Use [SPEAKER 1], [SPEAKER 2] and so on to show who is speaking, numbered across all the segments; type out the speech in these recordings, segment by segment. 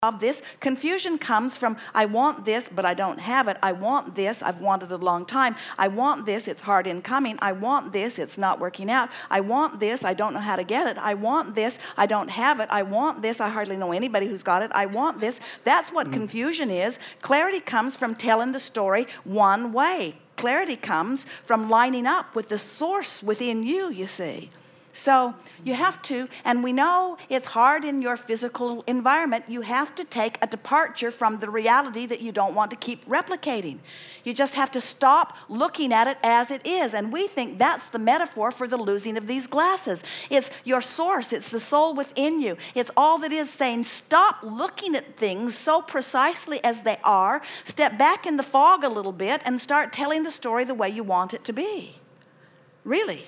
[SPEAKER 1] of this. Confusion comes from, I want this, but I don't have it. I want this, I've wanted it a long time. I want this, it's hard in coming. I want this, it's not working out. I want this, I don't know how to get it. I want this, I don't have it. I want this, I hardly know anybody who's got it. I want this. That's what confusion is. Clarity comes from telling the story one way. Clarity comes from lining up with the source within you, you see. So you have to, and we know it's hard in your physical environment, you have to take a departure from the reality that you don't want to keep replicating. You just have to stop looking at it as it is. And we think that's the metaphor for the losing of these glasses. It's your source. It's the soul within you. It's all that is saying, stop looking at things so precisely as they are. Step back in the fog a little bit and start telling the story the way you want it to be. Really.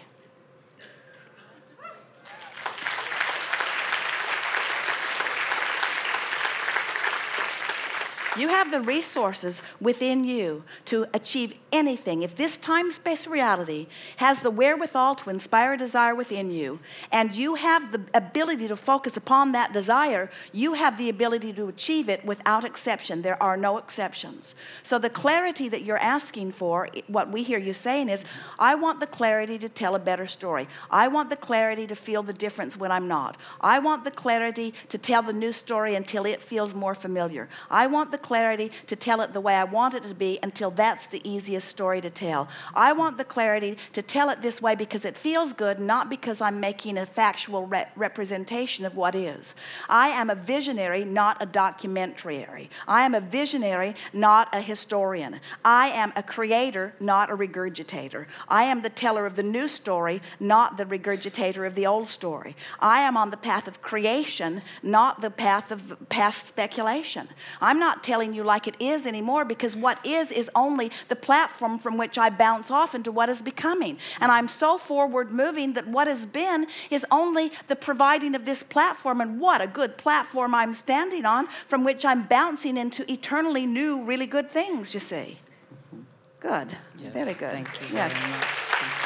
[SPEAKER 1] You have the resources within you to achieve anything. If this time-space reality has the wherewithal to inspire desire within you, and you have the ability to focus upon that desire, you have the ability to achieve it without exception. There are no exceptions. So the clarity that you're asking for, what we hear you saying is, I want the clarity to tell a better story. I want the clarity to feel the difference when I'm not. I want the clarity to tell the new story until it feels more familiar. I want the clarity to tell it the way I want it to be until that's the easiest story to tell. I want the clarity to tell it this way because it feels good, not because I'm making a factual representation of what is. I am a visionary, not a documentary. I am a visionary, not a historian. I am a creator, not a regurgitator. I am the teller of the new story, not the regurgitator of the old story. I am on the path of creation, not the path of past speculation. I'm not telling you like it is anymore, because what is only the platform from which I bounce off into what is becoming. And I'm so forward moving that what has been is only the providing of this platform, and what a good platform I'm standing on from which I'm bouncing into eternally new, really good things, you see. Good.
[SPEAKER 2] Yes,
[SPEAKER 1] very good.
[SPEAKER 2] Thank you
[SPEAKER 1] yes.
[SPEAKER 2] very much.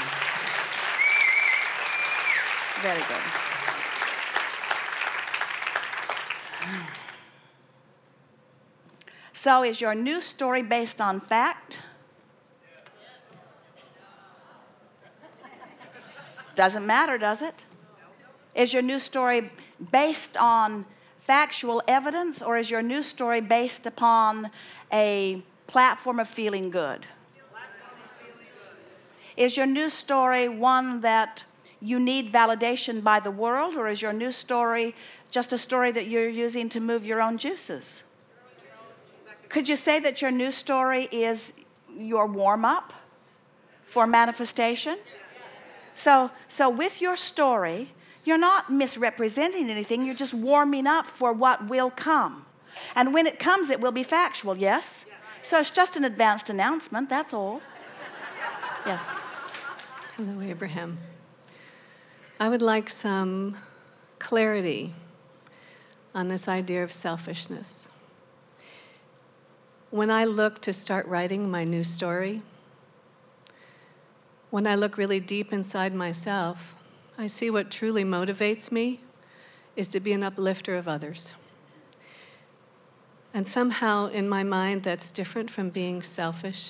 [SPEAKER 1] Very good. So is your new story based on fact? Doesn't matter, does it? Is your new story based on factual evidence, or is your new story based upon a platform of feeling good? Is your new story one that you need validation by the world, or is your new story just a story that you're using to move your own juices? Could you say that your new story is your warm-up for manifestation? So with your story, you're not misrepresenting anything. You're just warming up for what will come. And when it comes, it will be factual, yes? So it's just an advanced announcement, that's all. Yes.
[SPEAKER 3] Hello, Abraham. I would like some clarity on this idea of selfishness. When I look to start writing my new story, when I look really deep inside myself, I see what truly motivates me is to be an uplifter of others. And somehow in my mind that's different from being selfish.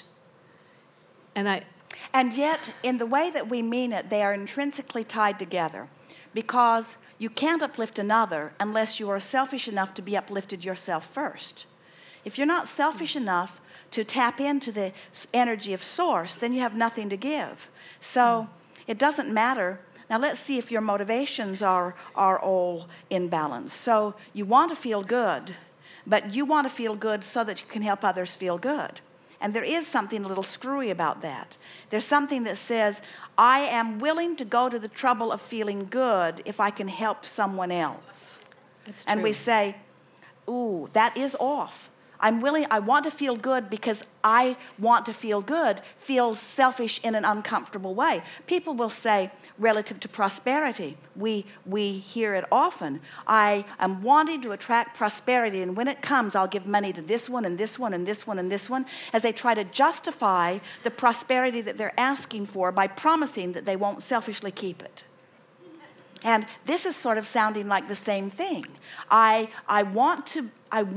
[SPEAKER 1] And yet, in the way that we mean it, they are intrinsically tied together, because you can't uplift another unless you are selfish enough to be uplifted yourself first. If you're not selfish enough to tap into the energy of source, then you have nothing to give. So it doesn't matter. Now let's see if your motivations are all in balance. So you want to feel good, but you want to feel good so that you can help others feel good. And there is something a little screwy about that. There's something that says, I am willing to go to the trouble of feeling good if I can help someone else.
[SPEAKER 3] That's true.
[SPEAKER 1] And we say, ooh, that is off. I want to feel good because I want to feel good feels selfish in an uncomfortable way. People will say, relative to prosperity, we hear it often, I am wanting to attract prosperity, and when it comes, I'll give money to this one and this one and this one and this one, as they try to justify the prosperity that they're asking for by promising that they won't selfishly keep it. And this is sort of sounding like the same thing. I want